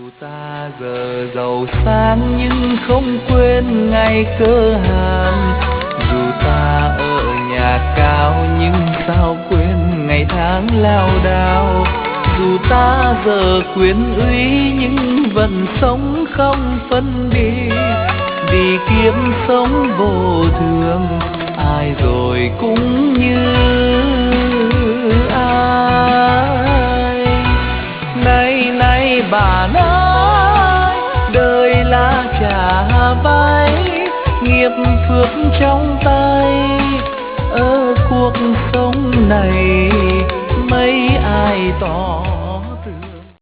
Ta giờ giàu sang nhưng không quên ngày cơ hàn. Dù ta ở nhà cao nhưng sao quên ngày tháng lao đao. Dù ta giờ quyền uy nhưng vẫn sống không phân biệt. Vì kiếp sống vô thường, ai rồi cũng như ai. Nay nay bà nói đời là trả vay, nghiệp phước trong tay. Ở cuộc sống này mấy ai tỏ